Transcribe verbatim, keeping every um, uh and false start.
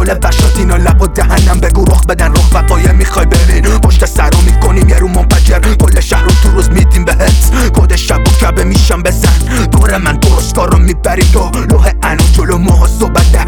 حال وحشات اینا لب و دهنم بگو رخ بدن رخ وفایه میخوای ببین پشت سر رو میکنیم یه رو منفجر کل شهر رو تو روز میدیم بهت کد شب و کبه میشم بزن دور من درست کار رو میبری تو لوح انو جلو ماه و صبح